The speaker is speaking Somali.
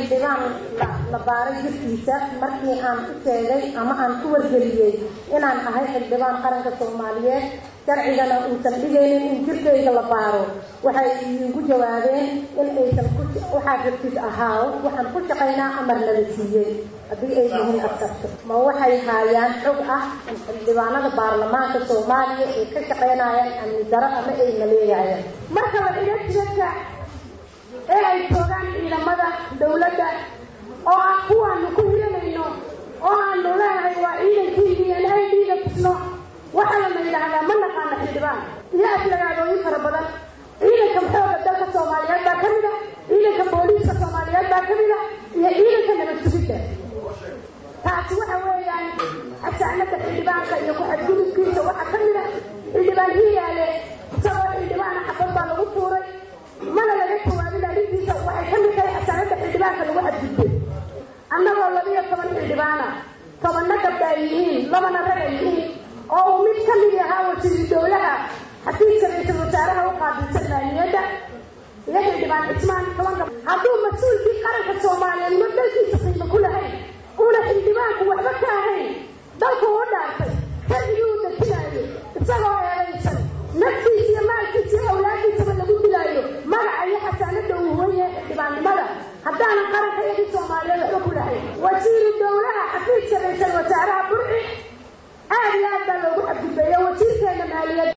xildhibaan la baaray jirkiisa markii aan u sheegay ama aan ku wargeliyay inaan ahay xildhibaan qaranka Soomaaliyeed sharcigana uusan dhigaynin in jirkayga la baaro waxay igu jawaabeen in aysan waxa jirkiis ahaa waxaan ku shaqaynaa amar la siiyay haddii ay yihiin askarta ma waxay haayaan xog ah in xildhibaanada baarlamaanka Soomaaliya ay ka shaqaynayaan amni darro ama ay maleeyayaan marka la xidhiidhka ay joogaan ciidamada dawladda oo aan kuwaan ku hiranayno oo aan leeyahay waa ciidankii ay dhiigasno waxa la yiraahdaa ma naqaan xildhibaan iyo aflagaadooyin fara badan ciidanka xoogga dalka Soomaaliyeed baa kamid ah ciidanka booliska Soomaaliyeed baa kamid ah iyo ciidanka nabad sugidda taasi waxa weeyaan asaanada xildhibaanka iyo ku xadgudubkiisa waxa kamid ah xildhibaan hiyaale sabab xildhibaan xabad baa lagu tuuray mana laga jawaabin arrintiisa waxay kamid tahay asaanada xildhibaanka lagu xadgudbay annagoo 12 xildhibaana tobanna gabdha yihiin labana rag yihiin oo mid kamid yahay wasiir dawladda xafiiska ra'iisul wasaaraha u qaabilsan maaliyadda iyo xildhibaan Ismaan toban hadduu mas'uulkii qaranka Soomaaliyeed madalkiisa qiimo ku lahayn una xildhibaanku waxba ka ahayn dalku u dhaartay sharcigii uu dejinayo isagoo eedaysan naftiisa iyo maalkiisa iyo awlaadiisaba lagu dilaayo magaca iyo xasaanada uu huwaye xildhibaannimada haddaan qaranka iyo Soomaaliyeed waxba ku lahayn wasiir dawladda xafiiska ra'iisul wasaaraha burci aad iyo aad baa loogu xadgudbay wasiirkeena maaliyadda